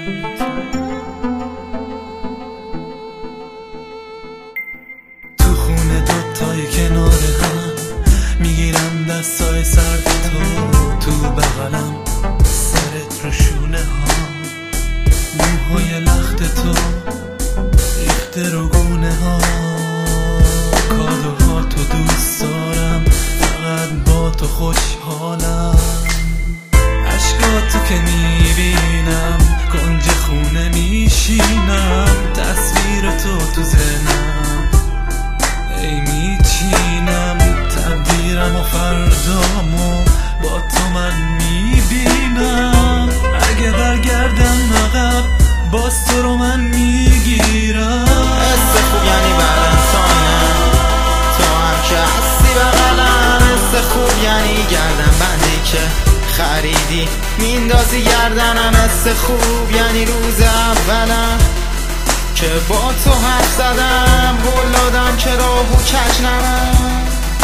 تو خونه دوتای کنار هم میگیرم دستای سرد تو بغلم، سرت رو شونه ها، موهای لخت تو ریخته رو گونه ها. کادوها تو دوست دارم، فقط با تو خوشحالم. عشقاتو که میبینم کنج خونه میشینم، تصویر تو ذهنم ای میچینم. تقدیرم و فردامو با تو من میبینم. اگه برگردم عقب باز تو رو من میگیرم. حس خوب یعنی ولنتاینه، تو هم که هستی بغلم. حس خوب یعنی گردن بندی که خریدی میندازی گردنم. حس خوب یعنی روز اولم که با تو حرف زدم، قول دادم که راهو کج نرم.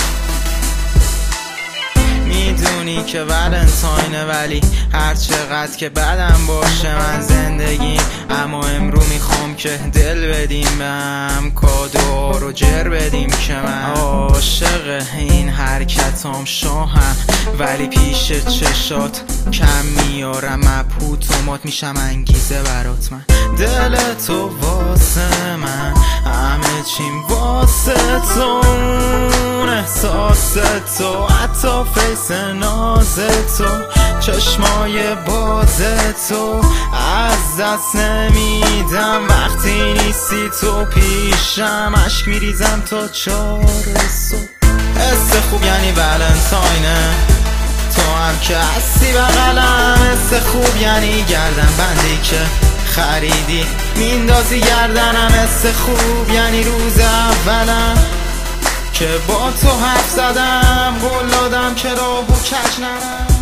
میدونی که ولنتاینه ولی هر چقدر که بدم باشه من زندگیم. اما امرو میخوام که دل بدیم به هم، کادو رو جر بدیم که من عاشق این حرکتام شاهم. ولی پیش چشات کم میارم، مبهوت و مات میشم انگیزه برات. من دل تو واسه من، همه چیم واسه تو، احساس تو، حتی فیس ناز تو، چشمای باز تو. از دست نمیدم وقتی نیستی تو پیشم، عشق میریزم تا 4 صبح. حس خوب یعنی ولنتاینه، تو هم که هستی بغلم. حس خوب یعنی گردن بندی که خریدی میندازی گردنم. حس خوب یعنی روز اولم که با تو حرف زدم، قول دادم که راهو کج نرم.